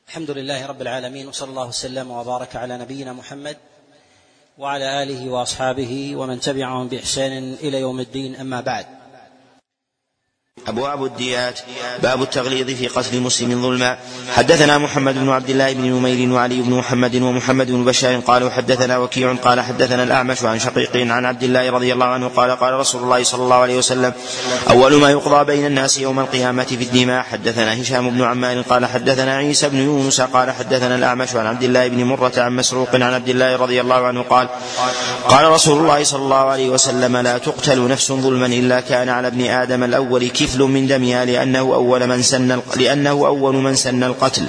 الحمد لله رب العالمين، وصلى الله وسلم وبارك على نبينا محمد وعلى آله وأصحابه ومن تبعهم بإحسان إلى يوم الدين. أما بعد. أبواب الديات. باب التغليظ في قتل مسلم ظلما. حدثنا محمد بن عبد الله بن نمير وعلي بن محمد ومحمد بن بشار قالوا حدثنا وكيع قال حدثنا الأعمش عن شقيق عن عبد الله رضي الله عنه قال قال رسول الله صلى الله عليه وسلم: أول ما يقضى بين الناس يوم القيامة في الدماء. حدثنا هشام بن عمار قال حدثنا عيسى بن يونس قال حدثنا الأعمش عن عبد الله بن مرة عن مسروق عن عبد الله رضي الله عنه قال قال رسول الله صلى الله عليه وسلم: لا تقتل نفس ظلما إلا كان على ابن آدم الأول كفل من دمها لأنه أول من سن القتل.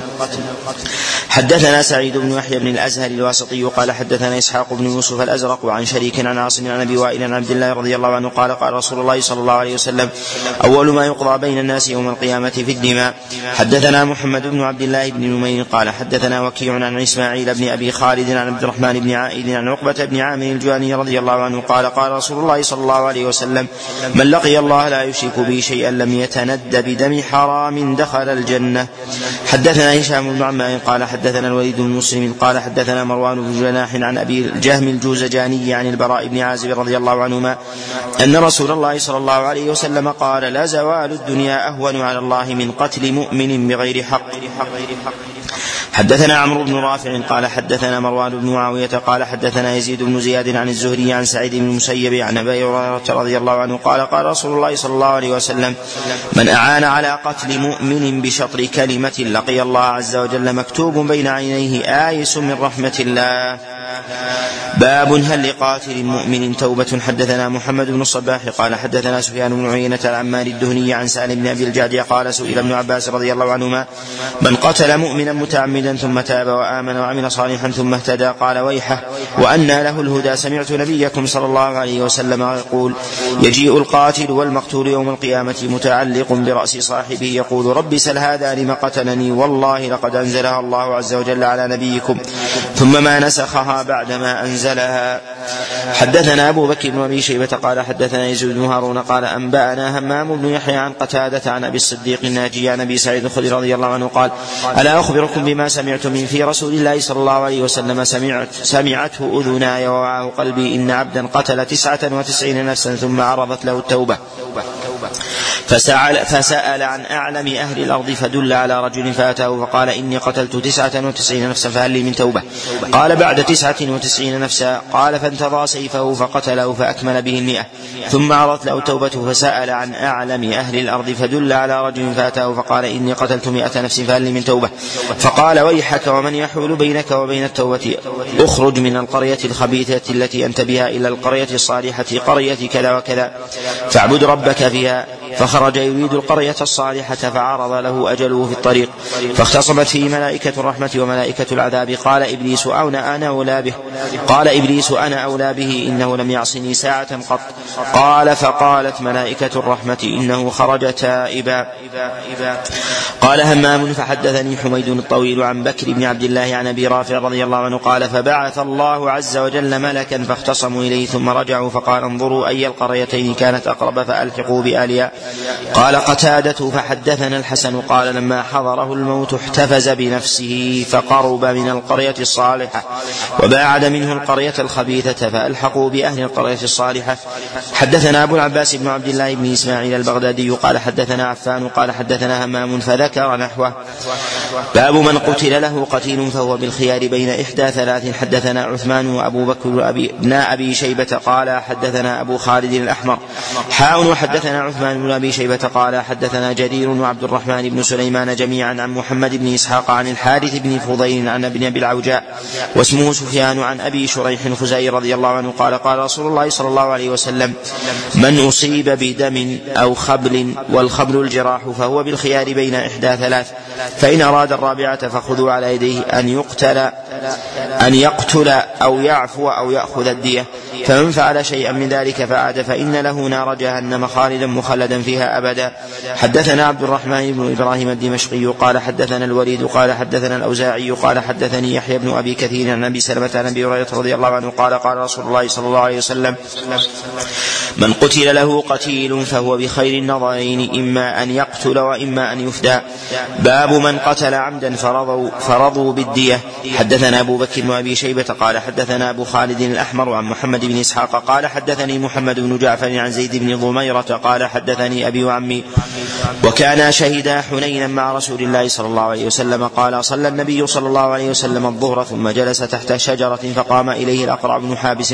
حدثنا سعيد بن يحيى بن الأزهر الواسطي قال حدثنا إسحاق بن يوسف الأزرق عن شريك عن عاصم عن أبي وائل عن عبد الله رضي الله عنه قال قال رسول الله صلى الله عليه وسلم: أول ما يقضى بين الناس يوم القيامة في الدماء. حدثنا محمد بن عبد الله بن نمير قال حدثنا وكيع عن إسماعيل بن أبي خالد عن عبد الرحمن بن عائد عن عقبة بن عامر الجهني رضي الله عنه قال قال رسول الله صلى الله عليه وسلم: من لقي الله لا يشرك به شيئا لم يتند بدم حرام دخل الجنة. حدثنا هشام بن عمار قال حدثنا الوليد بن مسلم قال حدثنا مروان بن جناح عن أبي الجهم الجوزجاني عن البراء بن عازب رضي الله عنهما أن رسول الله صلى الله عليه وسلم قال: لا زوال الدنيا أهون على الله من قتل مؤمن بغير حق. حدثنا عمرو بن رافع قال حدثنا مروان بن معاوية قال حدثنا يزيد بن زياد عن الزهري عن سعيد بن المسيب عن أبي هريرة رضي الله عنه قال قال رسول الله صلى الله عليه وسلم: من أعان على قتل مؤمن بشطر كلمة لقي الله عز وجل مكتوب بين عينيه آيس من رحمة الله. باب هل لقاتل مؤمن توبة. حدثنا محمد بن الصباح قال حدثنا سفيان بن عيينة العمار الدهني عن سالم بن أبي الجعد قال سئل ابن عباس رضي الله عنهما: من قتل مؤمنا متعمدا ثم تاب وآمن وعمل صالحا ثم اهتدى قال: ويحه وأنى له الهدى. سمعت نبيكم صلى الله عليه وسلم يقول: يجيء القاتل والمقتول يوم القيامة متعلق برأس صاحبه يقول: رب سل هذا لم قتلني والله لقد أنزلها الله عز وجل على نبيكم ثم ما نسخها بعدما أنزلها. حدثنا أبو بكر بن أبي شيبة قال حدثنا يزيد بن هارون قال أنبأنا همام بن يحيى عن قتادة عن أبي الصديق الناجي عن أبي سعيد الخدري رضي الله عنه قال: ألا أخبركم بما سمعت من في رسول الله صلى الله عليه وسلم سمعته أذناي ووعاه قلبي: إن عبدا قتل 99 نفسا ثم عرضت له التوبة فسأل عن أعلم أهل الأرض فدل على رجل فأتاه فقال: إني قتلت 99 نفسا فهل لي من توبة؟ قال: بعد 99 نفسا. قال: فانتضى سيفه فقتله فأكمل به 100 ثم عرضت له توبته فسأل عن أعلم أهل الأرض فدل على رجل فأتاه فقال: إني قتلت 100 نفس فهل لي من توبة؟ فقال: ويحك ومن يحول بينك وبين التوبة؟ اخرج من القرية الخبيثة التي أنت بها إلى القرية الصالحة قرية كذا وكذا فاعبد ربك فيها. فخرج يريد القرية الصالحة فعرض له أجله في الطريق فاختصمت فيه ملائكة الرحمة وملائكة العذاب. قال إبليس: أنا أولى به إنه لم يعصني ساعة قط. قال: فقالت ملائكة الرحمة: إنه خرج تائبا. قال همام: فحدثني حميد الطويل عن بكر بن عبد الله عن أبي رافع رضي الله عنه قال: فبعث الله عز وجل ملكا فاختصموا إليه ثم رجعوا فقال: انظروا أي القريتين كانت أقرب فألحقوا بآلها. قال قتادة: فحدثنا الحسن قال: لما حضره الموت احتفز بنفسه فقرب من القرية الصالحة وباعد منه القرية الخبيثة فألحقوا بأهل القرية الصالحة. حدثنا أبو العباس بن عبد الله بن إسماعيل البغدادي قال حدثنا عفان قال حدثنا همام فذكر نحوه. باب من قتل له قتيل فهو بالخيار بين إحدى ثلاث. حدثنا عثمان وأبو بكر بن أبي شيبة قال حدثنا أبو خالد الأحمر وحدثنا عثمان بن أبي شيبة قال حدثنا جرير وعبد الرحمن بن سليمان جميعا عن محمد بن إسحاق عن الحارث بن فضيل عن ابن أبي العوجاء واسمه سفيان عن أبي شريح الخزاعي رضي الله عنه قال قال رسول الله صلى الله عليه وسلم: من أصيب بدم أو خبل والخبل الجراح فهو بالخيار بين إحدى ثلاث، فإن أراد الرابعة فخذوا على يديه أن يقتل أن يقتل أو يعفو أو يأخذ الدية، فمن فعل شيئا من ذلك فعاد فإن له نار جهنم خالدا مخلدا فيها أبدا. حدثنا عبد الرحمن بن إبراهيم الدمشقي قال حدثنا الوليد قال حدثنا الأوزاعي قال حدثني يحيى بن أبي كثير عن أبي سلمة عن أبي هريرة رضي الله عنه قال قال رسول الله صلى الله عليه وسلم: من قتل له قتيل فهو بخير النظرين، إما أن يقتل وإما أن يفدى. باب من قتل عمدا فرضوا بالدية. حدثنا أبو بكر بن أبي شيبة قال حدثنا أبو خالد الأحمر عن محمد بن إسحاق قال حدثني محمد بن جعفر عن زيد بن ضميرة قال حدثني أبي وعمي وكانا شهدا حنينا مع رسول الله صلى الله عليه وسلم قال: صلى النبي صلى الله عليه وسلم الظهر ثم جلس تحت شجرة فقام إليه الأقرع بن حابس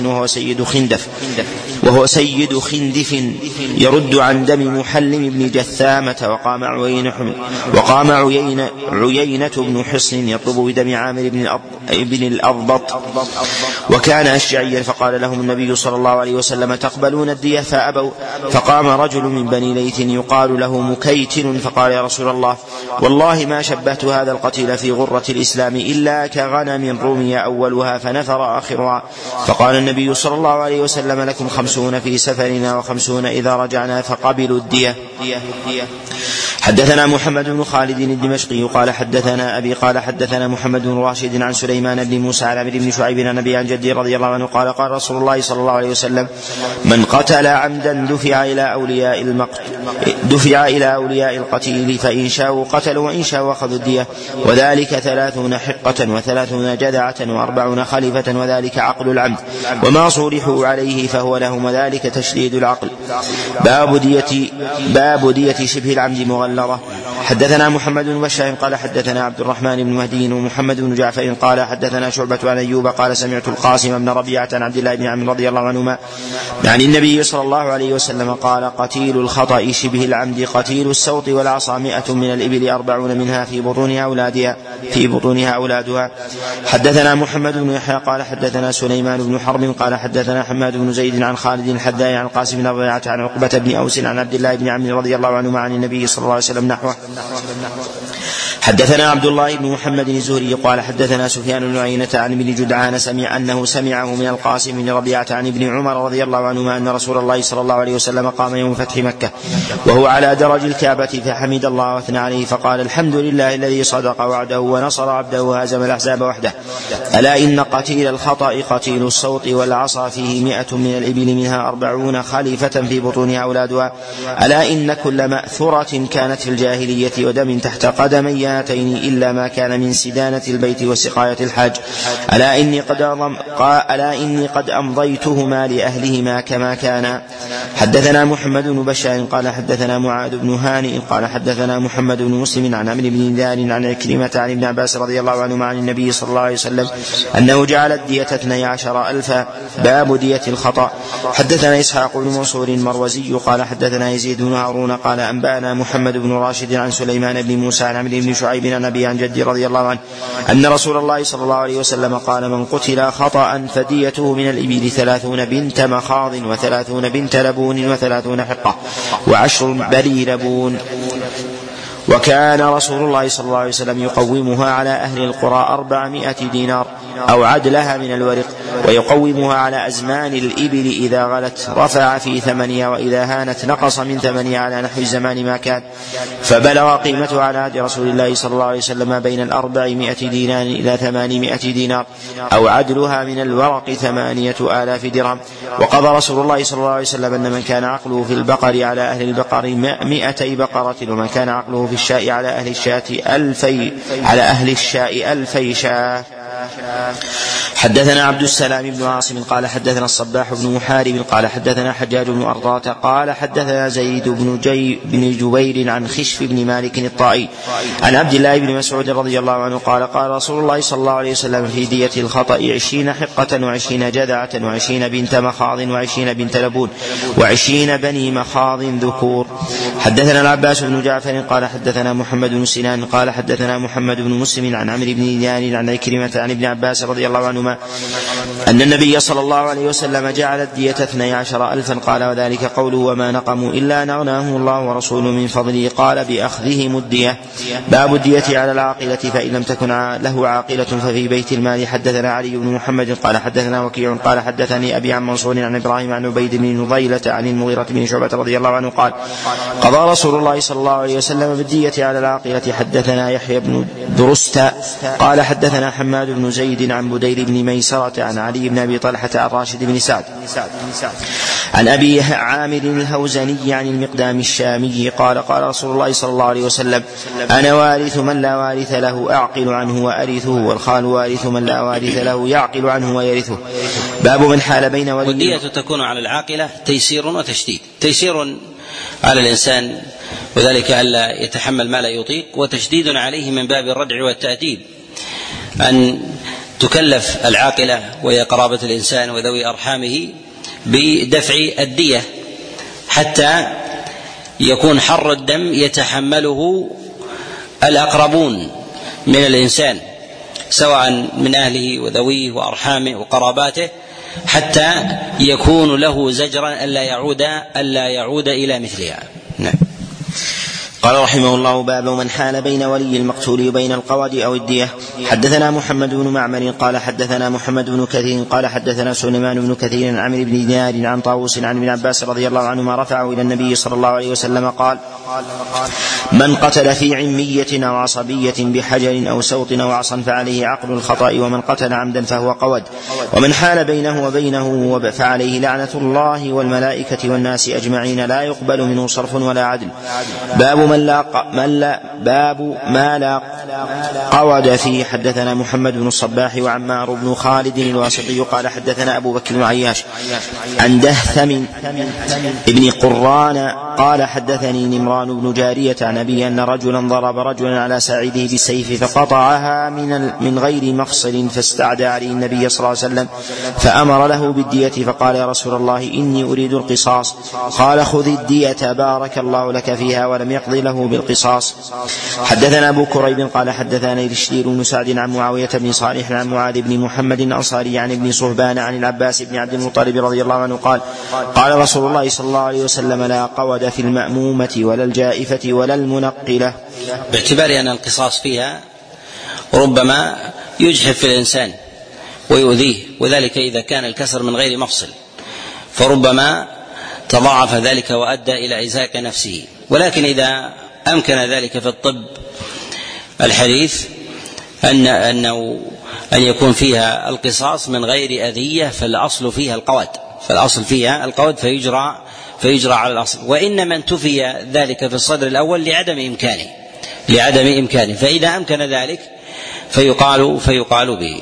وهو سيد خندف يرد عن دم محلم بن جثامة، وقام عيينة بن حصن يطلب بدم عامر بن الأضبط وكان أشجعيا، فقال لهم النبي صلى الله عليه وسلم: تقبلون الدية؟ فأبوا. فقام رجل من بني ليث يقال له مكيتن فقال: يا رسول الله، والله ما شبهت هذا القتيل في غرة الإسلام إلا كغنم رمي أولها فنفر آخرها. فقال النبي صلى الله عليه وسلم: لكم 50 في سفرنا و50 إذا رجعنا فقبلوا الدية. حدثنا محمد بن خالد الدمشقي قال حدثنا أبي قال حدثنا محمد بن راشد عن سليمان بن موسى عن عمرو بن شعيب عن أبي عن جدي رضي الله عنه قال قال رسول الله صلى الله عليه وسلم: من قتل عمدا دفع إلى أولياء القتيل فإن شاءوا قتلوا وإن شاءوا أخذوا الدية، وذلك 30 حقة و30 جذعة و40 خليفة، وذلك عقل العمد، وما صورحوا عليه فهو لهم، وذلك تشديد العقل. باب دية شبه العمد مغلظة. حدثنا محمد بن بشار قال حدثنا عبد الرحمن بن مهدي ومحمد بن جعفر قال حدثنا شعبة عن أيوب قال سمعت القاسم بن ربيعة عن عبد الله بن عمرو رضي الله عنهما عن النبي صلى الله عليه وسلم قال: قتيل الخطأ شبه العمد قتيل السوط والعصا 100 من الإبل 40 منها في بطونها أولادها. حدثنا محمد بن يحيى قال حدثنا سليمان بن حرب قال حدثنا حماد بن زيد عن خالد الحذاء عن القاسم بن ربيعة عن عقبة بن أوس عن عبد الله بن عمرو رضي الله عنهما عن النبي صلى الله عليه وسلم نحوه. حدثنا عبد الله بن محمد الزهري قال حدثنا سفيان بن عيينة عن ابن جدعان سمعه من القاسم بن ربيعة عن ابن عمر رضي الله عنهما أن رسول الله صلى الله عليه وسلم قام يوم فتح مكة وهو على درج الكعبة فحمد الله واثنى عليه فقال: الحمد لله الذي صدق وعده ونصر عبده وهزم الأحزاب وحده. ألا إن قتيل الخطأ قتيل الصوت والعصا فيه 100 من الإبل منها 40 خليفة في بطونها أولادها. ألا إن كل مأثرة كانت في الجاهلية ودم تحت قدمي إلا ما كان من سدانة البيت وسقاية الحاج. ألا إني قد أمضيتهما لأهلهما كما كان. حدثنا محمد بن بشار قال حدثنا معاذ بن هانئ قال حدثنا محمد بن مسلم عن عمرو بن دار عن عكرمة عن ابن عباس رضي الله عنهما عن النبي صلى الله عليه وسلم أنه جعل الدية 12,000. باب دية الخطأ. حدثنا إسحاق بن منصور المروزي قال حدثنا يزيد بن هارون قال أنبأنا محمد بن راشد عن سليمان بن موسى عن عمرو بن شعيب عن أبي عن جدي رضي الله عنه أن رسول الله صلى الله عليه وسلم قال: من قتل خطأ فديته من الإبل 30 بنت مخاض و30 بنت لبون و30 حقة و10 بلي لبون. وكان رسول الله صلى الله عليه وسلم يقومها على أهل القرى 400 دينار أو عدلها من الورق، ويقومها على أزمان الإبل إذا غلت رفع في ثمنها، وإذا هانت نقص من ثمنها على نحو الزمان ما كان. فبلغ قيمتها على عهد رسول الله صلى الله عليه وسلم بين 400 دينار إلى 800 دينار أو عدلها من الورق 8,000 درهم. وقضى رسول الله صلى الله عليه وسلم أن من كان عقله في البقر على أهل البقر 100 بقرة، ومن كان عقله في الشاء على أهل الشاء 1000 شاة. حدثنا عبد السلام بن عاصم قال حدثنا الصباح بن محارب قال حدثنا حجاج بن أرضاة قال حدثنا زيد بن جبير عن خشف بن مالك الطائي عن عبد الله بن مسعود رضي الله عنه قال قال رسول الله صلى الله عليه وسلم في دية الخطأ 20 حقة و20 جذعة و20 بنت مخاض و20 بنت لبون و20 بني مخاض ذكور. حدثنا العباس بن جعفر قال حدثنا محمد بن سنان قال حدثنا محمد بن مسلم عن عمرو بن دينار عن عكرمة عن ابن عباس رضي الله عنهما عنهما أن النبي صلى الله عليه وسلم جعل الدية 12,000 قال وذلك قوله وما نقموا إلا أن أغناهم الله ورسوله من فضله قال بأخذهم الدية. باب الدية على العاقلة فإن لم تكن له عاقلة ففي بيت المال. حدثنا علي بن محمد قال حدثنا وكيع قال حدثني أبي عن منصور عن إبراهيم عن عبيد بن نضيلة عن المغيرة بن شعبة رضي الله عنه قال قضى رسول الله صلى الله عليه وسلم بالدية على العاقلة. حدثنا يحيى بن درست قال حدثنا حماد بن زيد عن بدير بن ميسرة عن علي بن أبي طلحة عن راشد بن سعد عن أبي عامر الهوزني عن المقدام الشامي قال قال رسول الله صلى الله عليه وسلم أنا وارث من لا وارث له أعقل عنه وأرثه والخال وارث من لا وارث له يعقل عنه ويرثه. باب من حال بين ولي. والدية تكون على العاقلة تيسير وتشديد. تيسير على الإنسان وذلك ألا يتحمل ما لا يطيق، وتشديد عليه من باب الردع والتأديب أن تكلف العاقلة وهي قرابة الإنسان وذوي أرحامه بدفع الدية حتى يكون حر الدم يتحمله الأقربون من الإنسان سواء من أهله وذويه وأرحامه وقراباته حتى يكون له زجرا ألا يعود إلى مثلها. نعم. قال رحمه الله باب من حال بين ولي المقتول وبين القود أو الدية. حدثنا محمد بن معمر قال حدثنا محمد بن كثير قال حدثنا سليمان بن كثير عن عمرو بن دينار عن طاووس عن ابن عباس رضي الله عنهما رفعه إلى النبي صلى الله عليه وسلم قال من قتل في عمية أو عصبية بحجر أو سوط أو عصا فعليه عقل الخطأ ومن قتل عمدا فهو قود ومن حال بينه وبينه فعليه لعنة الله والملائكة والناس أجمعين لا يقبل منه صرف ولا عدل. باب ما لا قود فيه. حدثنا محمد بن الصباح وعمار بن خالد الواسطي قال حدثنا أبو بكر بن عياش عن دهثم ابن قران قال حدثني نمران بن جارية عن أبي أن رجلا ضرب رجلا على ساعده بالسيف فقطعها من غير مفصل فاستعدى عليه النبي صلى الله عليه وسلم فأمر له بالدية فقال يا رسول الله إني أريد القصاص قال خذ الدية بارك الله لك فيها ولم يقضي له بالقصاص. حدثنا أبو كريب قال حدثنا رشدير بن سعد عن معاوية بن صالح عن معاذ بن محمد الأنصاري عن ابن صهبان عن العباس بن عبد المطلب رضي الله عنه قال قال رسول الله صلى الله عليه وسلم لا قود في المأمومة ولا الجائفة ولا المنقلة. باعتبار أن القصاص فيها ربما يجحف في الإنسان ويؤذيه، وذلك إذا كان الكسر من غير مفصل فربما تضاعف ذلك وأدى إلى إزهاق نفسه. ولكن إذا أمكن ذلك في الطب الحديث أن يكون فيها القصاص من غير أذية فالأصل فيها القود فيجرى على الأصل، وإنما انتفي ذلك في الصدر الأول لعدم إمكانه فإذا أمكن ذلك فيقال به.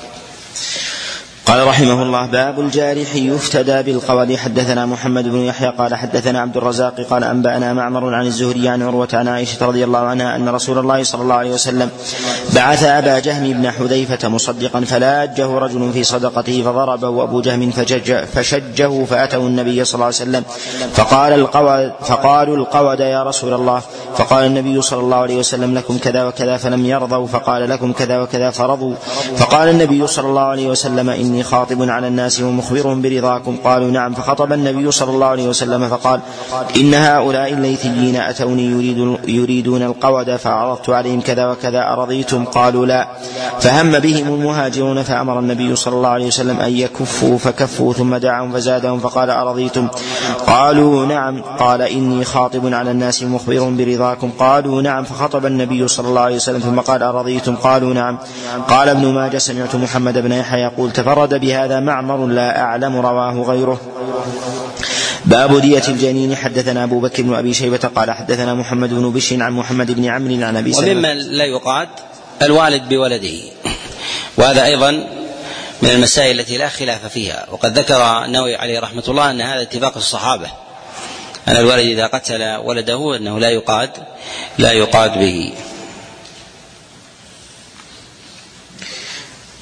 قال رحمه الله باب الجارح يفتدى بالقود. حدثنا محمد بن يحيى قال حدثنا عبد الرزاق قال أنبأنا معمر عن الزهري عن عروة عن عائشة رضي الله عنها أن رسول الله صلى الله عليه وسلم بعث أبا جهم بن حذيفة مصدقا فلاجه رجل في صدقته فضربه أبو جهم فشجه فأتوا النبي صلى الله عليه وسلم فقالوا القود يا رسول الله فقال النبي صلى الله عليه وسلم لكم كذا وكذا فلم يرضوا فقال لكم كذا وكذا فرضوا فقال النبي صلى الله عليه وسلم إني خاطب على الناس ومخبرهم برضاكم قالوا نعم فخطب النبي صلى الله عليه وسلم فقال إن هؤلاء الليثيين أتوني يريدون القود فعرضت عليهم كذا وكذا أرضيتم قالوا لا فهم بهم المهاجرون فأمر النبي صلى الله عليه وسلم أن يكفوا فكفوا ثم دعاهم فزادهم فقال أرضيتم قالوا نعم قال إني خاطب على الناس ومخبرهم برضاكم قالوا نعم فخطب النبي صلى الله عليه وسلم ثم قال أرضيتم قالوا نعم. قال ابن ماجه سمعت محمد بن يحيى يقول تفرد بهذا معمر لا أعلم رواه غيره. باب دية الجنين. حدثنا أبو بكر بن أبي شيبة قال حدثنا محمد بن بشر عن محمد بن عمرو عن أبي سلمة. ومما لا يقاد الوالد بولده، وهذا أيضا من المسائل التي لا خلاف فيها، وقد ذكر النووي عليه رحمة الله أن هذا اتفاق الصحابة أن الوالد إذا قتل ولده أنه لا يقاد به.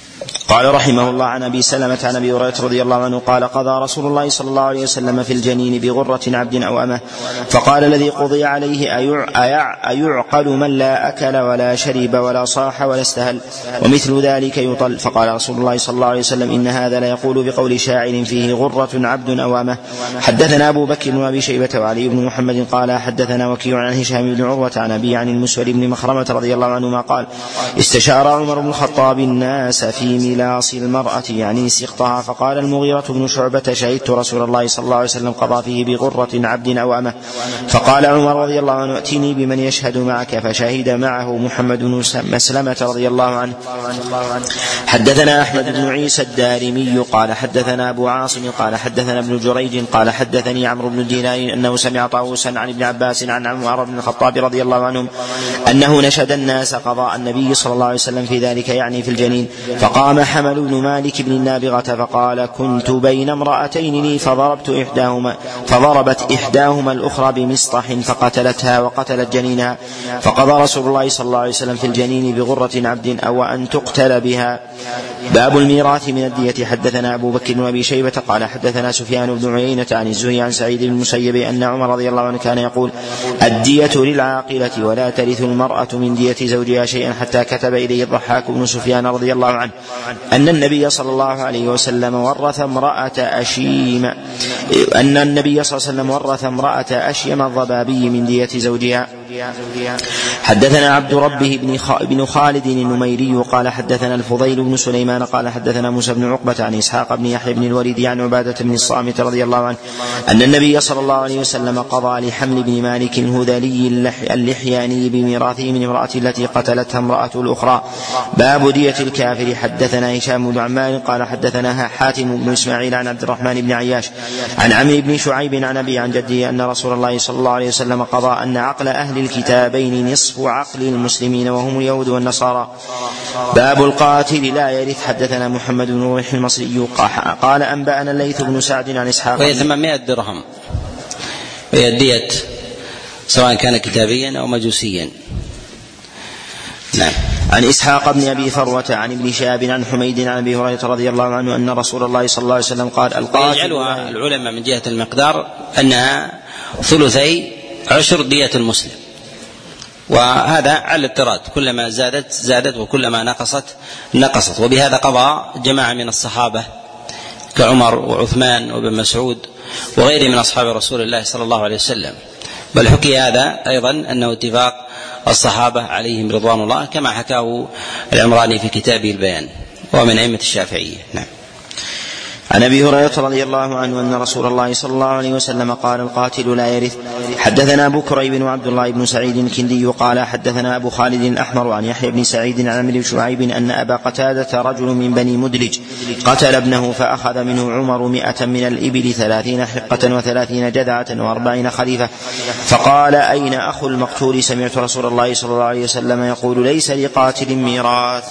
قال رحمه الله عن أبي سلمة عن أبي هريرة رضي الله عنه قال قضى رسول الله صلى الله عليه وسلم في الجنين بغرة عبد أو أمة فقال الذي قضي عليه أيعقل من لا أكل ولا شرب ولا صاح ولا استهل ومثل ذلك يطل. فقال رسول الله صلى الله عليه وسلم إن هذا لا يقول بقول شاعر فيه غرة عبد أو أمة. حدثنا أبو بكر وأبي شيبة وعلي بن محمد قال حدثنا وكيع عن هشام بن عروة عن أبي عن المسور بن مخرمة رضي الله عنهما قال استشار عمر بن الخطاب الناس في ملاص المرأة يعني سقطها فقال المغيرة بن شعبة شهدت رسول الله صلى الله عليه وسلم قضى فيه بغرة عبد أو أمة. فقال عمر رضي الله عنه ائتني بمن يشهد معك فشهد معه محمد بن مسلمة رضي الله عنه. حدثنا أحمد بن عيسى الدارمي قال حدثنا أبو عاصم قال حدثنا ابن جريج قال حدثني عمرو بن دينار أنه سمع طاووسا عن ابن عباس عن عمر بن الخطاب رضي الله عنهم أنه نشد الناس قضاء النبي صلى الله عليه وسلم في ذلك يعني في الجنين. فقام حمل بن مالك بن النابغة فقال كنت بين امرأتين لي فضربت إحداهما الأخرى بمسطح فقتلتها وقتلت جنينها فقضى رسول الله صلى الله عليه وسلم في الجنين بغرة عبد أو أن تقتل بها. باب الميراث من الدية. حدثنا أبو بكر وأبي شيبة قال حدثنا سفيان بن عيينة عن الزهري عن سعيد بن المسيب أن عمر رضي الله عنه كان يقول الدية للعاقلة ولا ترث المرأة من دية زوجها شيئا حتى كتب إليه الضحاك بن سفيان رضي الله عنه أن النبي صلى الله عليه وسلم ورث امرأة أشيم الضبابي من دية زوجها. حدثنا عبد ربه بن خالد النميري قال حدثنا الفضيل بن سليمان قال حدثنا موسى بن عقبة عن إسحاق بن يحيى بن الوليد عن عبادة بن الصامت رضي الله عنه أن النبي صلى الله عليه وسلم قضى لحمل بن مالك الهذلي اللحياني بميراثه من امرأة التي قتلتها امرأة الأخرى. باب دية الكافر. حدثنا هشام بن عمار قال حدثنا حاتم بن إسماعيل عن عبد الرحمن بن عياش عن عمرو بن شعيب عن أبي عن جده أن رسول الله صلى الله عليه وسلم قضى أن عقل أهل الكتابين نصف عقل المسلمين وهم اليهود والنصارى. باب القاتل لا يرث. حدثنا محمد بن روح المصري قال أنبأنا الليث بن سعد عن إسحاق وهي 800 درهم وهي الدية سواء كان كتابيا أو مجوسيا. نعم. عن إسحاق بن أبي فروة عن ابن شهاب عن حميد عن أبي هريرة رضي الله عنه أن رسول الله صلى الله عليه وسلم قال القاتل يجعلها العلماء من جهة المقدار أنها 2/3 دية المسلم وهذا على الاضطراد كلما زادت وكلما نقصت وبهذا قضى جماعة من الصحابة كعمر وعثمان وابن مسعود وغيره من أصحاب رسول الله صلى الله عليه وسلم. بل حكي هذا أيضا أنه اتفاق الصحابة عليهم رضوان الله كما حكاه العمراني في كتابه البيان ومن أئمة الشافعية. نعم. عن أبي هريرة رضي الله عنه أن رسول الله صلى الله عليه وسلم قال القاتل لا يرث. حدثنا أبو كريب وعبد الله بن سعيد الكندي قال حدثنا أبو خالد الأحمر عن يحيى بن سعيد عن عمرو بن شعيب أن أبا قتادة رجل من بني مدلج قتل ابنه فأخذ منه عمر 100 من الإبل 30 حقة و30 جذعة و40 خليفة فقال أين أخو المقتول؟ سمعت رسول الله صلى الله عليه وسلم يقول ليس لقاتل ميراث.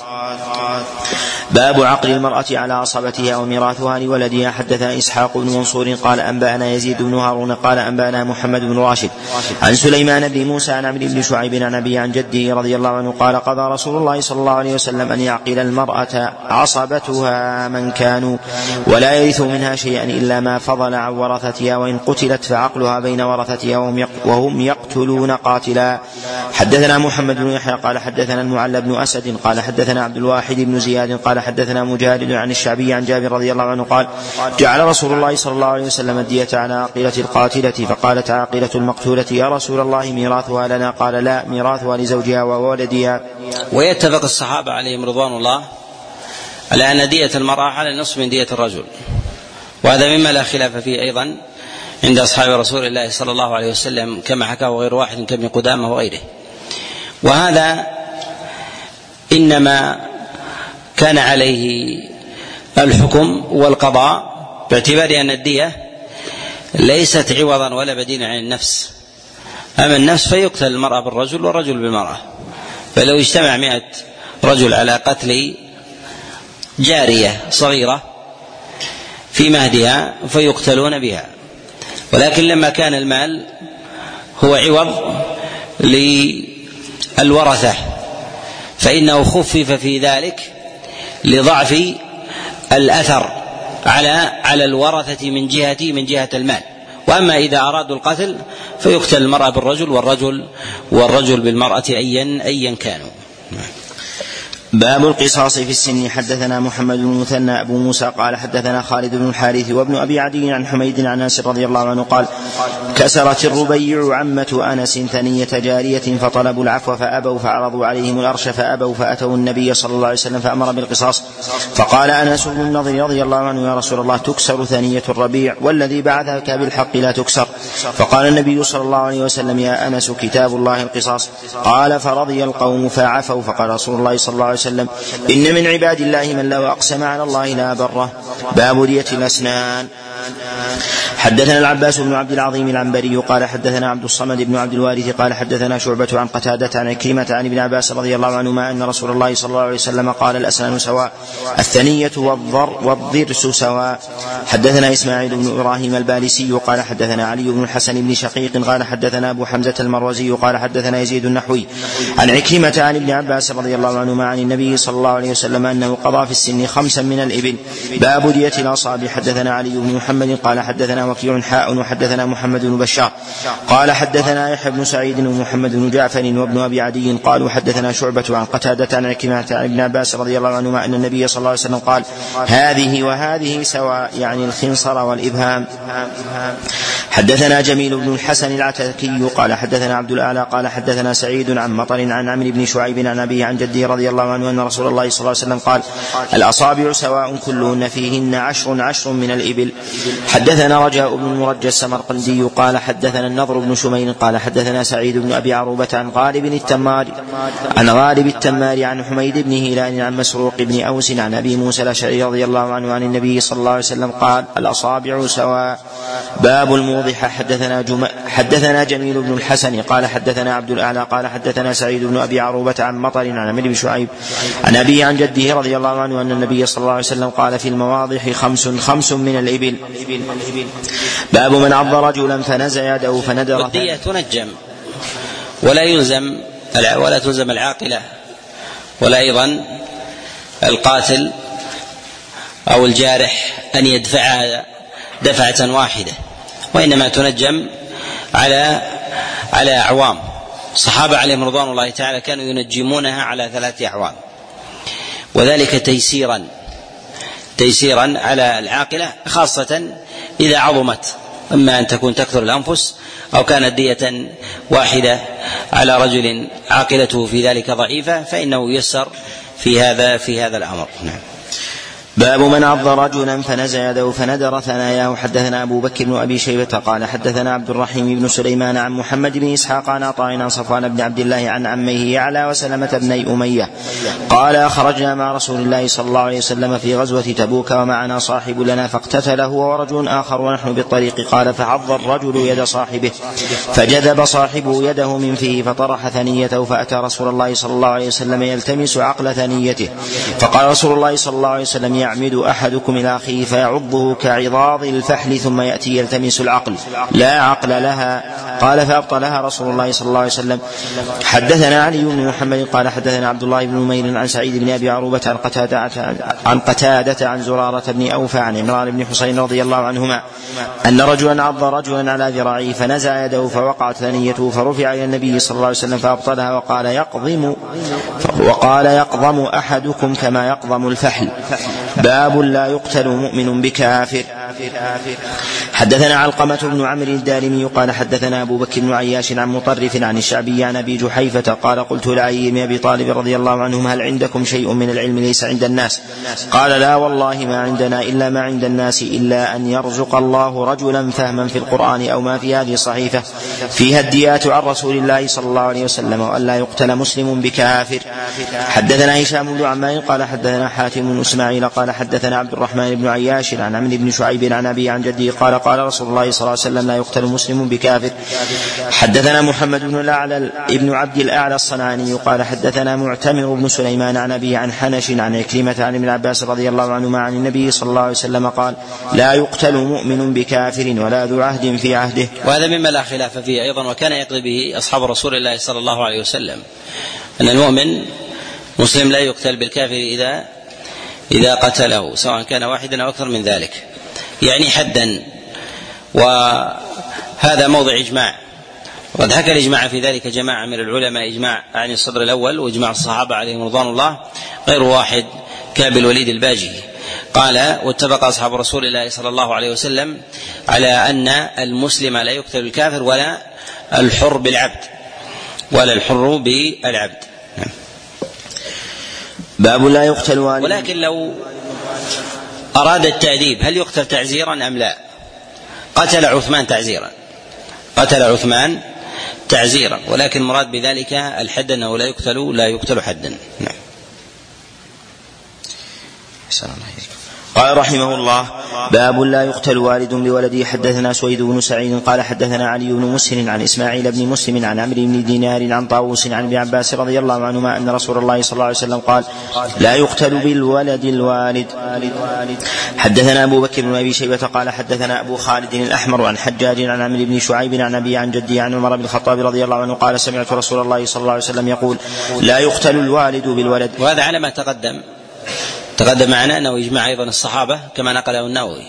باب عقل المرأة على عصبتها وميراثها لولدها. حدثنا إسحاق بن منصور قال أنبأنا يزيد بن هارون قال أنبأنا محمد بن راشد عن سليمان بن موسى عن عمرو بن شعيب عن أبي عن جده رضي الله عنه قال قضى رسول الله صلى الله عليه وسلم أن يعقل المرأة عصبتها من كانوا ولا يرث منها شيئا إلا ما فضل عن ورثتها وإن قتلت فعقلها بين ورثتها وهم يقتلون قاتلا. حدثنا محمد بن يحيى قال حدثنا المعلى بن أسد قال حدثنا عبد الواحد بن زياد قال حدثنا مجاهد عن الشعبي عن جابر رضي الله عنه قال جعل رسول الله صلى الله عليه وسلم الدية على عاقلة القاتلة فقالت عاقلة المقتولة يا رسول الله ميراثها لنا قال لا ميراثها لزوجها وولدها. ويتفق الصحابة عليهم رضوان الله على أن دية المرأة على النصف من دية الرجل وهذا مما لا خلاف فيه أيضا عند أصحاب رسول الله صلى الله عليه وسلم كما حكاه غير واحد كابن قدامة وغيره. وهذا إنما كان عليه الحكم والقضاء باعتبار أن الدية ليست عوضا ولا بديلا عن النفس. أما النفس فيقتل المرأة بالرجل والرجل بالمرأة. فلو اجتمع 100 رجل على قتل جارية صغيرة في مهدها فيقتلون بها. ولكن لما كان المال هو عوض للورثة فإنه خفف في ذلك لضعف الأثر على الورثة من جهة المال. وأما إذا أرادوا القتل فيقتل المرأة بالرجل والرجل بالمرأة أيا كانوا. باب القصاص في السن. حدثنا محمد بن المثنى أبو موسى قال حدثنا خالد بن الحارث وابن أبي عدي عن حميد عن أنس رضي الله عنه قال كسرت الربيع عمة أنس ثنية جارية فطلبوا العفو فأبوا فعرضوا عليهم الأرش فأبوا فأتوا النبي صلى الله عليه وسلم فأمر بالقصاص. فقال أنس بن النضر رضي الله عنه يا رسول الله تكسر ثنية الربيع والذي بعثك بالحق لا تكسر. فقال النبي صلى الله عليه وسلم يا أنس كتاب الله القصاص. قال فرضي القوم فعفوا. فقال رسول الله صلى الله عليه وسلم إن من عباد الله من لو أقسم على الله لا بره. باب دية الأسنان. حدثنا العباس بن عبد العظيم العنبري قال حدثنا عبد الصمد بن عبد الوارث قال حدثنا شعبة عن قتادة عن عكرمة عن ابن عباس رضي الله عنهما أن رسول الله صلى الله عليه وسلم قال الأسنان سواء الثنية والضرس سواء. حدثنا إسماعيل بن إبراهيم البالسي قال حدثنا علي بن الحسن بن شقيق قال حدثنا أبو حمزة المروزي قال حدثنا يزيد النحوي عن عكرمة عن ابن عباس رضي الله عنهما عن النبي صلى الله عليه وسلم أنه قضى في السن 5 من الإبل. باب دية الأصابع. حدثنا علي بن محمد قال حدثنا وكيع حاء وحدثنا محمد بن بشار قال حدثنا يحيى بن سعيد ومحمد بن جعفر وابن أبي عدي قالوا حدثنا شعبة عن قتادة عن عكرمة عن ابن عباس رضي الله عنهما أن النبي صلى الله عليه وسلم قال هذه وهذه سواء يعني الخنصر والإبهام. حدثنا جميل بن الحسن العتكي قال حدثنا عبد الأعلى قال حدثنا سعيد عن مطر عن عمرو بن شعيب عن أبيه عن جده رضي الله عنه أن رسول الله صلى الله عليه وسلم قال الأصابع سواء كلهن فيهن 10 من الإبل. حدثنا رجاء بن المرجى السمرقندي قال حدثنا النضر بن شميل قال حدثنا سعيد بن أبي عروبة عن غالب التمار عن حميد بن هلال عن مسروق بن أوس عن أبي موسى الأشعري رضي الله عنه عن النبي صلى الله عليه وسلم قال الأصابع سواء. باب الموضحة. حدثنا جميل بن الحسن قال حدثنا عبد الأعلى قال حدثنا سعيد بن أبي عروبة عن مطر عن عمرو بن شعيب عن أبيه عن جده رضي الله عنه أن النبي صلى الله عليه وسلم قال في المواضح 5 من الإبل. باب من عض رجلا فنزع يده فندر. والدية تنجم ولا تلزم العاقلة ولا أيضا القاتل أو الجارح أن يدفعها دفعة واحدة، وإنما تنجم على أعوام. الصحابة عليهم رضوان الله تعالى كانوا ينجمونها على 3 أعوام، وذلك تيسيرا على العاقلة، خاصة إذا عظمت، إما أن تكون تكثر الأنفس أو كانت دية واحدة على رجل عاقلته في ذلك ضعيفة فإنه ييسر في هذا الأمر. باب من عض رجلا فنزع يده فندر ثناياه. حدثنا أبو بكر بن أبي شيبة قال حدثنا عبد الرحيم بن سليمان عن محمد بن إسحاق عن عطاء عن صفوان بن عبد الله عن عميه يعلى وسلمة بن أمية قال خرجنا مع رسول الله صلى الله عليه وسلم في غزوة تبوك ومعنا صاحب لنا فاقتتله ورجل آخر ونحن بالطريق. قال فعض الرجل يد صاحبه فجذب صاحبه يده من فيه فطرح ثنيته فأتى رسول الله صلى الله عليه وسلم يلتمس عقل ثنيته. فقال رسول الله صلى الله عليه وسلم يعمد أحدكم إلى أخيه فيعضه كعضاض الفحل ثم يأتي يلتمس العقل لا عقل لها. قال فأبطلها رسول الله صلى الله عليه وسلم. حدثنا علي بن محمد قال حدثنا عبد الله بن نمير عن سعيد بن أبي عروبة عن قتادة عن زرارة بن أوفى عن عمران بن حسين رضي الله عنهما أن رجلا عض رجلا على ذراعه فنزع يده فوقعت ثنيته فرفع إلى النبي صلى الله عليه وسلم فأبطلها وقال يقضم أحدكم كما يقضم الفحل. باب لا يقتل مؤمن بكافر. حدثنا علقمة بن عمرو الدارمي قال حدثنا أبو بكر بن عياش عن مطرف عن الشعبي عن أبي جحيفة قال قلت لعلي بن أبي طالب رضي الله عنهم هل عندكم شيء من العلم ليس عند الناس؟ قال لا والله ما عندنا إلا ما عند الناس إلا أن يرزق الله رجلا فهما في القرآن أو ما في هذه الصحيفة فيها الديات عن رسول الله صلى الله عليه وسلم وأن لا يقتل مسلم بكافر. حدثنا هشام بن عمار قال حدثنا حاتم بن إسماعيل قال حدثنا عبد الرحمن بن عياش عن عمرو بن شعيب عن أبي عن جدي قال قال رسول الله صلى الله عليه وسلم لا يقتل مسلم بكافر. حدثنا محمد بن الأعلى ابن عبد الأعلى الصنعاني قال حدثنا معتمر بن سليمان عن أبي عن حنش عن عكرمة عن ابن عباس رضي الله عنهما عن النبي صلى الله عليه وسلم قال لا يقتل مؤمن بكافر ولا ذو عهد في عهده. وهذا مما لا خلاف فيه أيضا، وكان يقضي به أصحاب رسول الله صلى الله عليه وسلم أن المؤمن مسلم لا يقتل بالكافر إذا قتله سواء كان واحدا أو أكثر من ذلك، يعني حدا. وهذا موضع إجماع، وقد حكى الإجماع في ذلك جماعة من العلماء، إجماع عن الصدر الأول وإجماع الصحابة عليهم رضوان الله غير واحد كعب الوليد الباجي. قال: واتفق أصحاب رسول الله صلى الله عليه وسلم على أن المسلم لا يقتل الكافر ولا الحر بالعبد. باب لا يقتل والد. ولكن لو أراد التأديب هل يقتل تعزيرا أم لا؟ قتل عثمان تعزيرا، ولكن مراد بذلك الحد، أنه لا يقتل حدا. نعم. قال رحمه الله: باب لا يقتل والد بولده. حدثنا سويد بن سعيد قال حدثنا علي بن مسهر عن إسماعيل بن مسلم عن عمرو بن دينار عن طاووس عن ابن عباس رضي الله عنهما أن رسول الله صلى الله عليه وسلم قال: لا يقتل بالولد الوالد. حدثنا أبو بكر بن أبي شيبة قال حدثنا أبو خالد الأحمر عن حجاج عن عمرو بن شعيب عن أبي عن جدي عن عمر بن الخطاب رضي الله عنه قال: سمعت رسول الله صلى الله عليه وسلم يقول: لا يقتل الوالد بالولد. وهذا على ما تقدم معنا أنه إجماع أيضا الصحابة كما نقله النووي.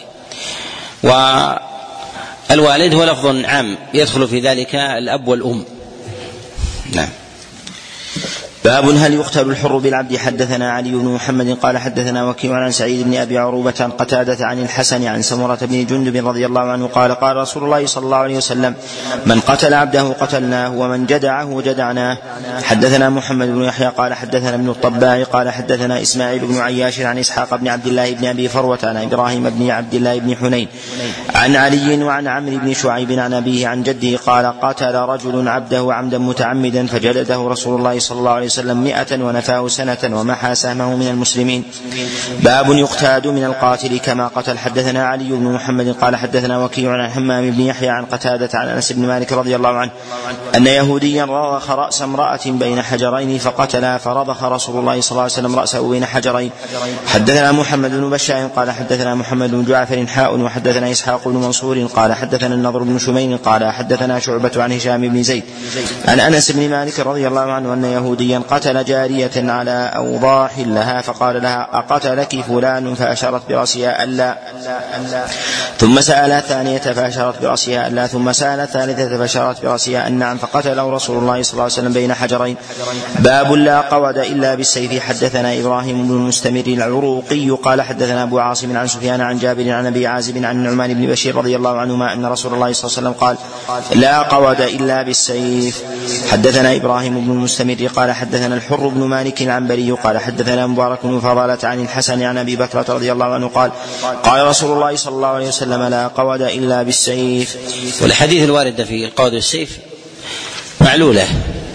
والوالد هو لفظ عام يدخل في ذلك الأب والأم. نعم. باب هل يقتل الحر بالعبد. حدثنا علي بن محمد قال حدثنا وكيع عن سعيد بن أبي عروبة عن قتادة عن الحسن عن سمرة بن جندب رضي الله عنه قال: قال رسول الله صلى الله عليه وسلم: من قتل عبده قتلناه ومن جدعه جدعناه. حدثنا محمد بن يحيى قال حدثنا ابن الطباع قال حدثنا إسماعيل بن عياش عن إسحاق بن عبد الله بن أبي فروة عن إبراهيم بن عبد الله بن حنين عن علي وعن عمرو بن شعيب عن أبيه عن جده قال: قتل رجل عبده عمدا متعمدا فجلده رسول الله صلى الله عليه وسلم 100 ونفاه سنة ومحى سهمه من المسلمين. باب يقتاد من القاتل كما قتل. حدثنا علي بن محمد قال حدثنا وكيع عن حمام بن يحيى عن قتادة عن أنس بن مالك رضي الله عنه أن يهوديا رضخ رأس امرأة بين حجرين فقتلها فرضخ رسول الله صلى الله عليه وسلم رأسه بين حجرين. حدثنا محمد بن بشار قال حدثنا محمد بن جعفر حاء وحدثنا إسحاق بن منصور قال حدثنا النضر بن شمين قال حدثنا شعبة عن هشام بن زيد عن أنس بن مالك رضي الله عنه أن يهوديا قتل جارية على أوضاح لها فقال لها: أقتلك فلان؟ فأشارت برأسها ألا، ثم سأل ثانية فأشارت برأسها ألا، ثم سأل ثالثة فأشارت برأسها أن نعم، فقتله رسول الله صلى الله عليه وسلم بين حجرين. باب لا قود إلا بالسيف. حدثنا إبراهيم بن المستمر العروقي قال حدثنا أبو عاصم عن سفيان عن جابر عن أبي عازب عن النعمان بن بشير رضي الله عنهما أن رسول الله صلى الله عليه وسلم قال: لا قود إلا بالسيف. حدثنا إبراهيم بن المستمر قال حدثنا الحر بن مالك العنبري قال حدثنا مبارك بن فضالة عن الحسن عن أبي بكرة رضي الله عنه قال: قال رسول الله صلى الله عليه وسلم: لا قود إلا بالسيف. والحديث الوارد في القود بالسيف معلولة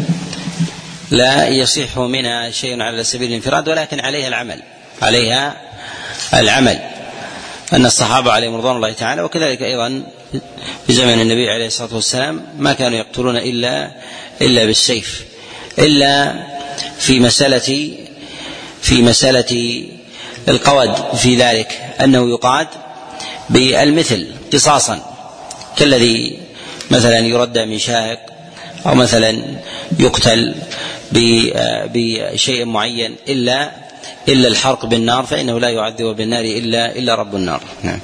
لا يصح منها شيء على سبيل الانفراد، ولكن عليها العمل أن الصحابة عليهم رضوان الله تعالى وكذلك أيضا في زمن النبي عليه الصلاة والسلام ما كانوا يقتلون إلا بالسيف، إلا في مسألة القود في ذلك أنه يقاد بالمثل قصاصا، كالذي مثلا يردى من شاهق أو مثلا يقتل بشيء معين إلا الحرق بالنار، فإنه لا يعذب بالنار إلا رب النار. نعم.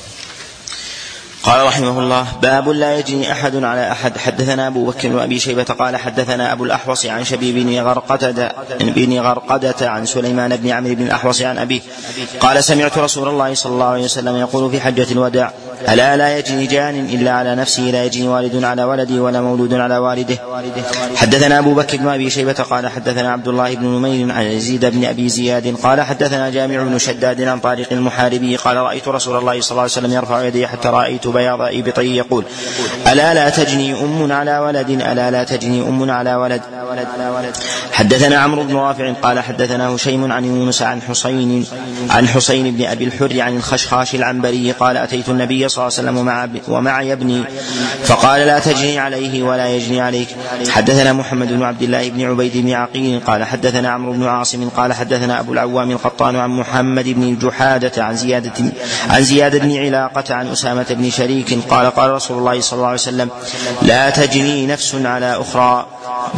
قال رحمه الله: باب لا يجني أحد على أحد. حدثنا أبو بكر وأبي شيبة قال حدثنا أبو الأحوص عن شبيب بن غرقدة عن سليمان بن عمرو بن الأحوص عن أبيه قال: سمعت رسول الله صلى الله عليه وسلم يقول في حجة الوداع: ألا لا يجني جان إلا على نفسه، لا يجني والد على ولده ولا مولود على والده. حدثنا أبو بكر بن أبي شيبة قال حدثنا عبد الله بن نمير عن يزيد بن أبي زياد قال حدثنا جامع بن شداد عن طارق المحاربي قال: رأيت رسول الله صلى الله عليه وسلم يرفع يديه حتى رأيت بياض إبطيه يقول: ألا لا تجني أم على ولد، ألا لا تجني أم على ولد. حدثنا عمرو بن رافع قال حدثنا هشيم عن يونس عن حسين بن أبي الحر عن الخشخاش العنبري قال: أتيت النبي صلى الله عليه وسلم ومعي ابني فقال: لا تجني عليه ولا يجني عليك. حدثنا محمد بن عبد الله بن عبيد بن عقيل قال حدثنا عمرو بن عاصم قال حدثنا أبو العوام القطان عن محمد بن جحادة عن زياد بن علاقة عن أسامة بن شريك قال: قال رسول الله صلى الله عليه وسلم: لا تجني نفس على أخرى. باب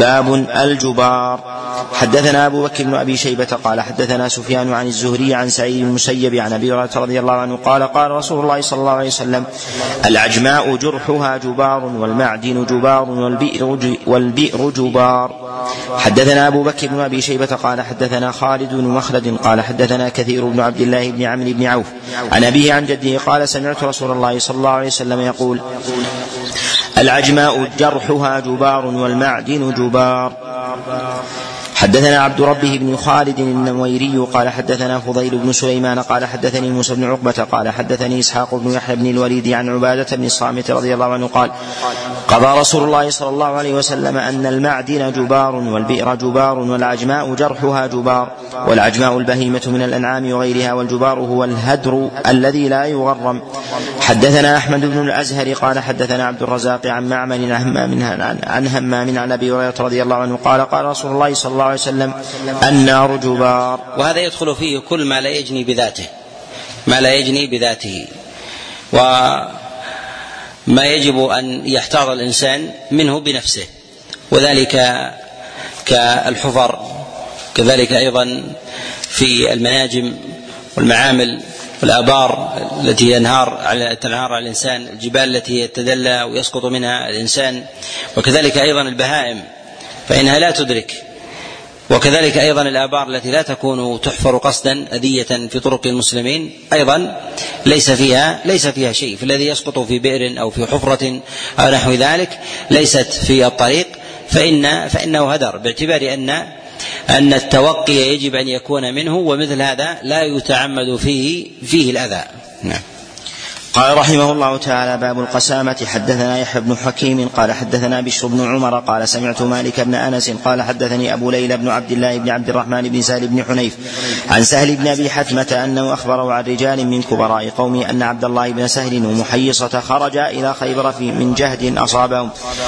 الجبار. حدثنا أبو بكر بن أبي شيبة قال حدثنا سفيان عن الزهري عن سعيد بن المسيب عن أبي هريرة رضي الله عنه قال قال رسول الله صلى الله عليه وسلم العجماء جرحها جبار والمعدن جبار والبئر جبار. حدثنا أبو بكر بن أبي شيبة قال حدثنا خالد بن مخلد قال حدثنا كثير بن عبد الله بن عمرو بن عوف عن أبيه عن جده قال سمعت رسول الله صلى الله عليه وسلم يقول العجماء جرحها جبار والمعدن جبار. حدثنا عبد ربه بن خالد النويري قال حدثنا فضيل بن سليمان قال حدثني موسى بن عقبة قال حدثني إسحاق بن يحيى بن الوليد عن عبادة بن الصامت رضي الله عنه قال قضى رسول الله صلى الله عليه وسلم أن المعدن جبار والبئر جبار والعجماء جرحها جبار. والعجماء البهيمة من الأنعام وغيرها والجبار هو الهدر الذي لا يغرم. حدثنا أحمد بن الأزهر قال حدثنا عبد الرزاق عن معمر عن همام عن أبي هريرة رضي الله عنه قال قال رسول الله صلى الله عليه وسلم النار جبار. وهذا يدخل فيه كل ما لا يجني بذاته، ما لا يجني بذاته، وما يجب أن يحتاط الإنسان منه بنفسه، وذلك كالحفر، كذلك أيضا في المناجم والمعامل والآبار التي تنهار على الإنسان، الجبال التي يتدلى ويسقط منها الإنسان، وكذلك أيضا البهائم فإنها لا تدرك، وكذلك أيضا الآبار التي لا تكون تحفر قصدا أذية في طرق المسلمين أيضا ليس فيها شيء. فالذي يسقط في بئر أو في حفرة أو نحو ذلك ليست في الطريق فإنه هدر، باعتبار أن التوقي يجب أن يكون منه، ومثل هذا لا يتعمد فيه الأذى. نعم. قال رحمه الله تعالى باب القسامة. حدثنا يحيى بن حكيم قال حدثنا بشر بن عمر قال سمعت مالك بن أنس قال حدثني أبو ليلى بن عبد الله بن عبد الرحمن بن سهل بن حنيف عن سهل بن أبي حثمة أنه أخبره عن رجال من كبراء قومه أن عبد الله بن سهل ومحيصة خرجا إلى خيبر من جهد أصابهم،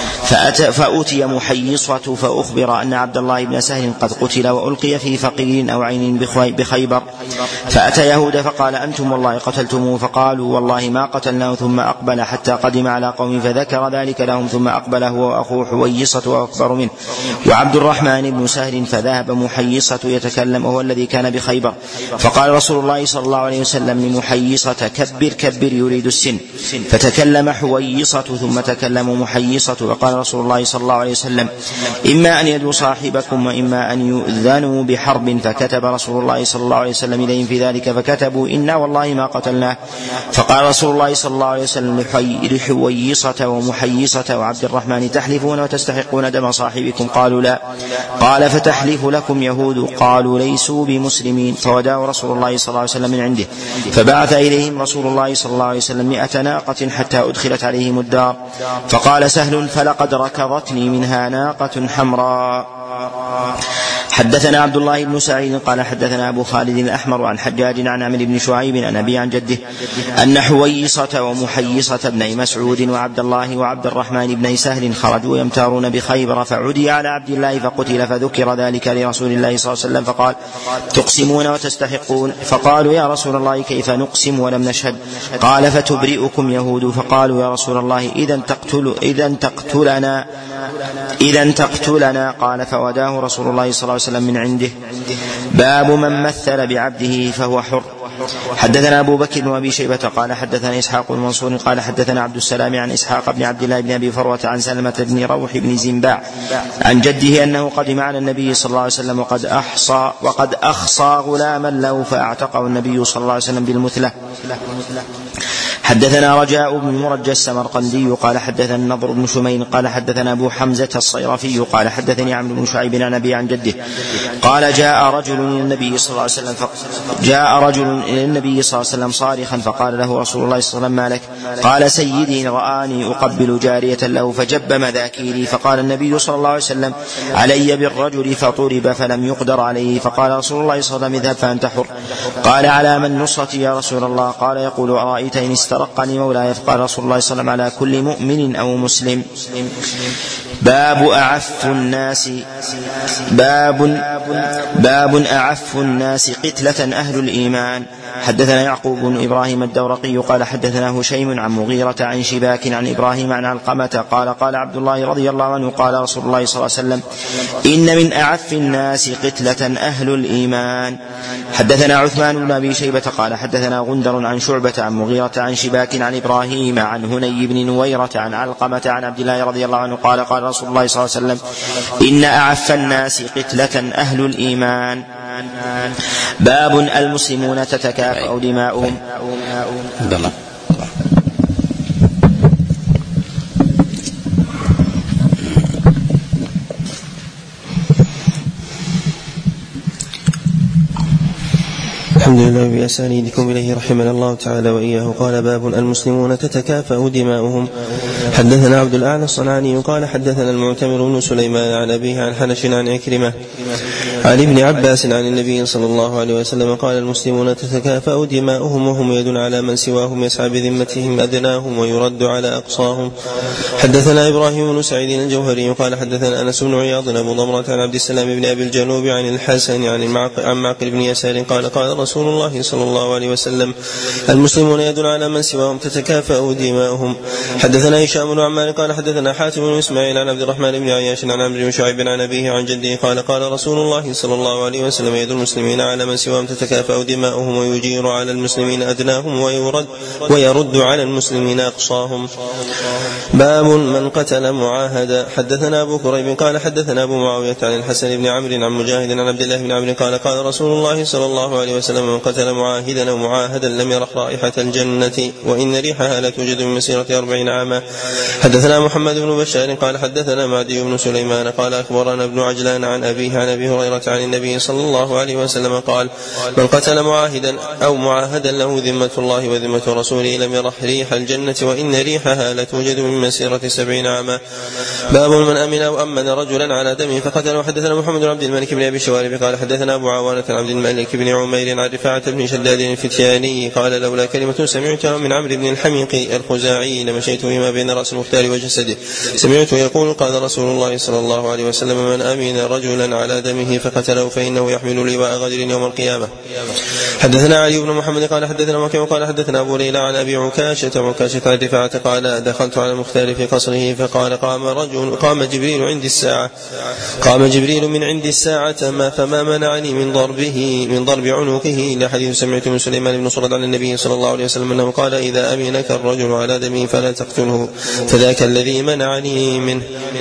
فأتي محيصة فأخبر أن عبد الله بن سهل قد قتل وألقي في فقير أو عين بخيبر، فأتى يهود فقال أنتم والله قتلتموه، فقالوا والله ما قتلناه، ثم أقبل حتى قدم على قوم فذكر ذلك لهم، ثم أقبل هو وأخوه حويصة وأكبر منه وعبد الرحمن بن سهل، فذهب محيصة يتكلم وهو الذي كان بخيبر، فقال رسول الله صلى الله عليه وسلم لمحيصة كبر يريد السن، فتكلم حويصة ثم تكلم محيصة، فقال رسول الله صلى الله عليه وسلم إما أن يدعو صاحبكم وإما أن يؤذنوا بحرب، فكتب رسول الله صلى الله عليه وسلم إليهم في ذلك فكتبوا إنا والله ما قتلناه، فقال رسول الله صلى الله عليه وسلم لحويصة ومحيصة وعبد الرحمن تحلفون وتستحقون دم صاحبكم؟ قالوا لا. قال فتحلف لكم يهود؟ قالوا ليسوا بمسلمين. فوداه رسول الله صلى الله عليه وسلم من عنده، فبعث إليهم رسول الله صلى الله عليه وسلم 100 ناقة حتى أدخلت عليهم الدار، فقال سهل فلقد ركضتني منها ناقة حمراء. حدثنا عبد الله بن سعيد قال حدثنا أبو خالد الأحمر عن حجاج عن عمرو بن شعيب عن أبي عن جده أن حويصة ومحيصة بن مسعود وعبد الله وعبد الرحمن بن سهل خرجوا يمتارون بخيبر، فعدي على عبد الله فقتل، فذكر ذلك لرسول الله صلى الله عليه وسلم فقال تقسمون وتستحقون؟ فقالوا يا رسول الله كيف نقسم ولم نشهد؟ قال فتبرئكم يهود. فقالوا يا رسول الله إذا تقتلنا. قال فوداه رسول الله صلى الله عليه وسلم من عنده. باب من مثل بعبده فهو حر. حدثنا أبو بكر بن أبي شيبة قال حدثنا إسحاق بن منصور قال حدثنا عبد السلام عن إسحاق بن عبد الله بن أبي فروة عن سلمة بن روح بن زنباع عن جده أنه قدم على النبي صلى الله عليه وسلم وقد أخصى غلاما له فأعتقه النبي صلى الله عليه وسلم بالمثلة. حدثنا رجاء بن مرجى السمرقندي قال حدثنا النضر بن شمين قال حدثنا أبو حمزة الصيرفي قال حدثني عمرو بن شعيب عن أبي عن جده قال جاء رجل إلى النبي صلى الله عليه وسلم صارخا، فقال له رسول الله صلى الله عليه وسلم ما لك؟ قال سيدي رآني أقبل جارية له فجب مذاكيري، فقال النبي صلى الله عليه وسلم علي بالرجل فطرب فلم يقدر عليه، فقال رسول الله صلى الله عليه وسلم اذهب فأنت حر. قال على من نصرتي يا رسول الله؟ قال يقول أرأيت إن استرقني مولاي؟ فقال رسول الله صلى الله عليه وسلم على كل مؤمن أو مسلم. باب أعف الناس قتلة أهل الإيمان. حدثنا يعقوب بن إبراهيم الدورقي قال حدثنا هشيم عن مغيرة عن شباك عن إبراهيم عن علقمة قال عبد الله رضي الله عنه قال رسول الله صلى الله عليه وسلم إن من أعف الناس قتلة أهل الإيمان. حدثنا عثمان بن أبي شيبة قال حدثنا غندر عن شعبة عن مغيرة عن شباك عن إبراهيم عن هني بن نويرة عن علقمة عن عبد الله رضي الله عنه قال رسول الله صلى الله عليه وسلم إن أعف الناس قتلة أهل الإيمان. باب المسلمون تتكافأ دماؤهم. الحمد لله بأسانيدكم إليه رحمنا الله تعالى وإياه. قال باب المسلمون تتكافأ دماؤهم. حدثنا عبد الأعلى الصنعاني قال حدثنا المعتمر بن سليمان عن أبيه عن حنش عن عكرمة عن ابن عباس عن النبي صلى الله عليه وسلم قال المسلمون تتكافأ دماؤهم وهم يد على من سواهم يسعى بذمتهم أدناهم ويرد على أقصاهم. حدثنا إبراهيم بن سعيد الجوهري قال حدثنا أنس بن عياض أبو ضمرة عن عبد السلام بن أبي الجنوب عن الحسن عن معقل بن يسار قال رسول الله صلى الله عليه وسلم المسلمون يد على من سواهم تتكافأ دماؤهم. حدثنا هشام بن عمار قال حدثنا حاتم بن إسماعيل عن عبد الرحمن بن عياش عن عمرو بن شعيب عن أبيه عن جده قال رسول الله صلى الله عليه وسلم يد المسلمين على من سواهم تتكافأ دماؤهم ويجير على المسلمين أدناهم ويرد على المسلمين أقصاهم. باب من قتل معاهدا. حدثنا أبو كريب قال حدثنا أبو معاوية عن الحسن بن عمرو عن مجاهد عن عبد الله بن عمرو قال رسول الله صلى الله عليه وسلم من قتل معاهدا أو معاهدا لم يرح رائحة الجنة وإن ريحها لا توجد من مسيرة 40 عاما. حدثنا محمد بن بشار قال حدثنا معدي بن سليمان قال أخبرنا ابن عجلان عن أبيه عن أبي هريرة عن النبي صلى الله عليه وسلم قال من قتل معاهدا أو معاهدا له ذمة الله وذمة رسوله لم يرح ريح الجنة وإن ريحها لا توجد من مسيرة 70 عاما. باب من أمن أو أمن رجلا على دمه فقتله. حدثنا محمد بن عبد الملك بن أبي شوارب قال حدثنا أبو عوانة عبد الملك بن عمير عن رفاعة بن شداد الفتياني قال لولا كلمة سمعتها من عمرو بن الحميق الخزاعي لمشيت بما بين رأس المختار وجسده سمعت يقول قال رسول الله صلى الله عليه وسلم من أمن رجلا على دمه فقتله فإنه يحمل لواء غدر يوم القيامة. حدثنا علي بن محمد قال حدثنا وكيع قال حدثنا أبو ليلى عن أبي عكاشة عن رفاعة قال دخلت على المختار في قصره فقال قام جبريل من عند الساعة فما منعني من ضرب عنقه إلا حديث سمعت من سليمان بن صرد عن النبي صلى الله عليه وسلم أنه قال إذا أمنك الرجل على دمه فلا تقتله فذاك الذي منعني منه.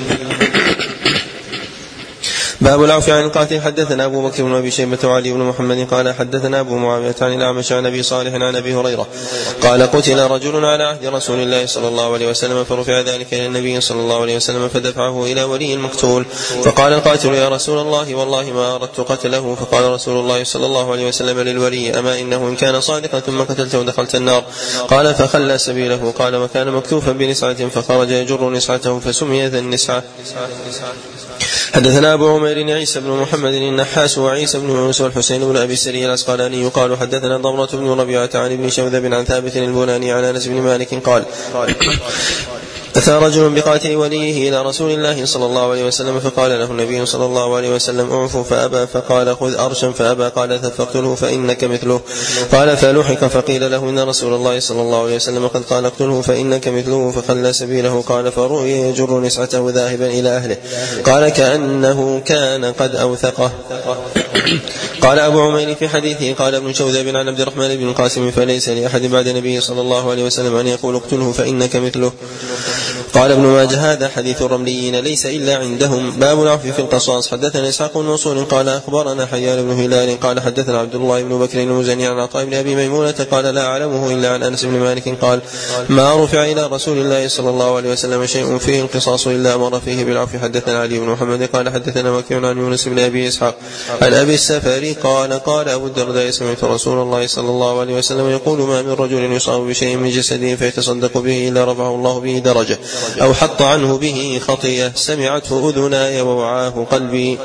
باب العفو عن القاتل. حدثنا أبو بكر بن أبي شيبة وعلي بن محمد قال حدثنا أبو معاوية عن الأعمش عن أبي صالح عن أبي هريرة قال قتل رجل على عهد رسول الله صلى الله عليه وسلم فرفع ذلك إلى النبي صلى الله عليه وسلم فدفعه إلى ولي المقتول فقال القاتل يا رسول الله والله ما أردت قتله. فقال رسول الله صلى الله عليه وسلم للولي أما إنه إن كان صادقا ثم قتلته دخلت النار. قال فخلى سبيله. قال وكان مكتوفا بنسعة فخرج يجر نسعته فسمي ذا النسعة. حدثنا أبو عمير عيسى بن محمد النحاس وعيسى بن يونس والحسين بن أبي السري العسقلاني يقال حدثنا ضمرة بن ربيعة عن ابن شوذب عن ثابت البناني عن أنس بن مالك قال أتى رجل بقاتل وليه إلى رسول الله صلى الله عليه وسلم فقال له النبي صلى الله عليه وسلم اعفو فأبى فقال خذ أرشا فأبى قال فاقتله فإنك مثله. قال فلحق فقيل له إن رسول الله صلى الله عليه وسلم قد قال اقتله فإنك مثله فخلى سبيله. قال فرؤي يجر نسعته ذاهبا إلى أهله قال كأنه كان قد أوثقه. قال أبو عمير في حديثه قال ابن شوذب عن عبد الرحمن بن القاسم فليس لأحد بعد النبي صلى الله عليه وسلم أن يقول اقتله فإنك مثله. قال ابن ماجه هذا حديث الرمليين ليس إلا عندهم. باب العفو في القصاص. حدثنا إسحاق بن منصور قال أخبرنا حيان بن هلال قال حدثنا عبد الله بن بكر المزني عن عطاء بن أبي ميمونة قال لا أعلمه إلا عن أنس بن مالك قال ما رفع إلى رسول الله صلى الله عليه وسلم شيء فيه القصاص إلا أمر فيه بالعفو. حدثنا علي بن محمد قال حدثنا وكيع عن يونس بن أبي إسحاق عن أبي السفري قال أبو الدرداء سمعت رسول الله صلى الله عليه وسلم يقول ما من رجل يصاب بشيء من جسده فيتصدق به إلا رفعه الله به درجة أو حط عنه به خطيئة سمعته أذناي ووعاه قلبي.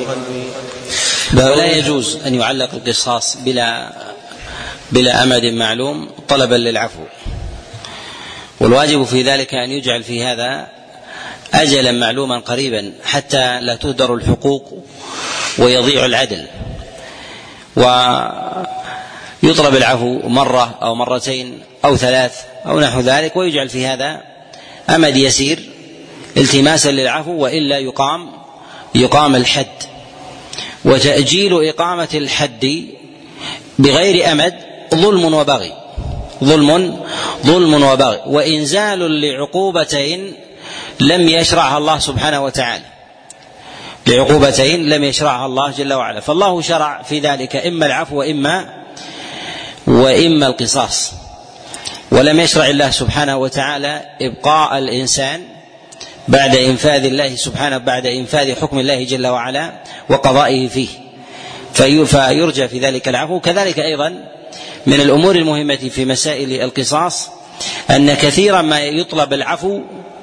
ولا يجوز أن يعلق القصاص بلا أمد معلوم طلبا للعفو، والواجب في ذلك أن يجعل في هذا أجلا معلوما قريبا حتى لا تهدر الحقوق ويضيع العدل، ويطلب العفو مرة أو مرتين أو ثلاث أو نحو ذلك، ويجعل في هذا أمد يسير التماسا للعفو، وإلا يقام الحد. وتأجيل إقامة الحد بغير أمد ظلم وبغي، وإنزال لعقوبتين لم يشرعها الله سبحانه وتعالى، لعقوبتين لم يشرعها الله جل وعلا. فالله شرع في ذلك إما العفو وإما القصاص، ولم يشرع الله سبحانه وتعالى إبقاء الإنسان بعد إنفاذ الله سبحانه، بعد إنفاذ حكم الله جل وعلا وقضائه فيه، فيرجى في ذلك العفو. كذلك أيضا من الأمور المهمة في مسائل القصاص أن كثيرا ما يطلب العفو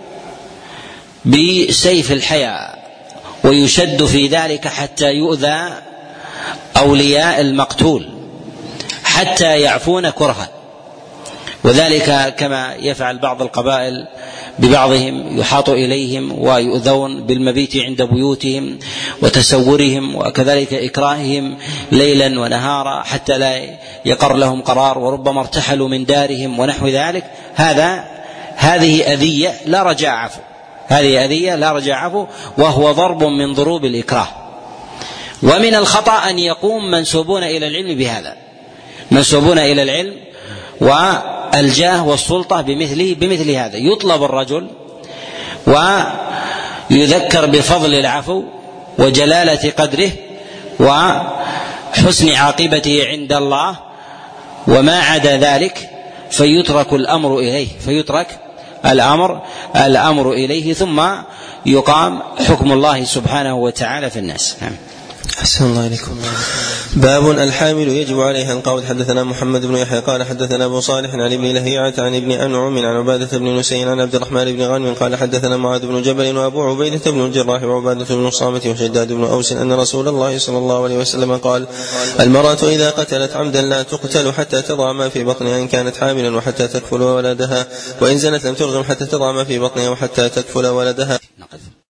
بسيف الحياء، ويشد في ذلك حتى يؤذى أولياء المقتول حتى يعفون كرها، وذلك كما يفعل بعض القبائل ببعضهم، يحاط إليهم ويؤذون بالمبيت عند بيوتهم وتسورهم، وكذلك إكراههم ليلا ونهارا حتى لا يقر لهم قرار، وربما ارتحلوا من دارهم ونحو ذلك. هذه أذية لا رجاء عفو، وهو ضرب من ضروب الإكراه. ومن الخطأ أن يقوم منسوبون إلى العلم بهذا، منسوبون إلى العلم والجاه والسلطة بمثل هذا، يطلب الرجل ويذكر بفضل العفو وجلالة قدره وحسن عاقبته عند الله، وما عدا ذلك فيترك الأمر إليه ثم يقام حكم الله سبحانه وتعالى في الناس. أحسن الله إليكم. باب الحامل يجب عليها القول. حدثنا محمد بن يحيى قال حدثنا أبو صالح عن ابن لهيعة عن ابن أنعم عن عبادة بن نسين عن عبد الرحمن بن غانم قال حدثنا معاذ بن جبل وأبو عبيدة بن الجراح وعبادة بن الصامت وشداد بن أوس أن رسول الله صلى الله عليه وسلم قال: المرأة إذا قتلت عمدا لا تقتل حتى تضع ما في بطنها إن كانت حاملا وحتى تكفل ولدها، وإن زنت لم ترجم حتى تضع ما في بطنها وحتى تكفل ولدها.